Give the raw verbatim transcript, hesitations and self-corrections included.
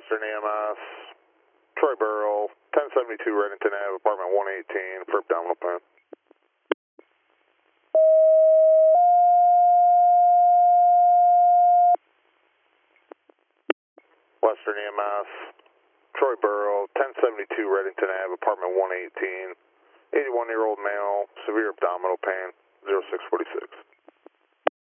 Western E M S, Troy Burrow, ten seventy-two Reddington Ave, apartment one eighteen for abdominal pain. Western E M S, Troy Burrow, ten seventy-two Reddington Ave, apartment one eighteen, eighty-one year old male, severe abdominal pain, zero six forty-six.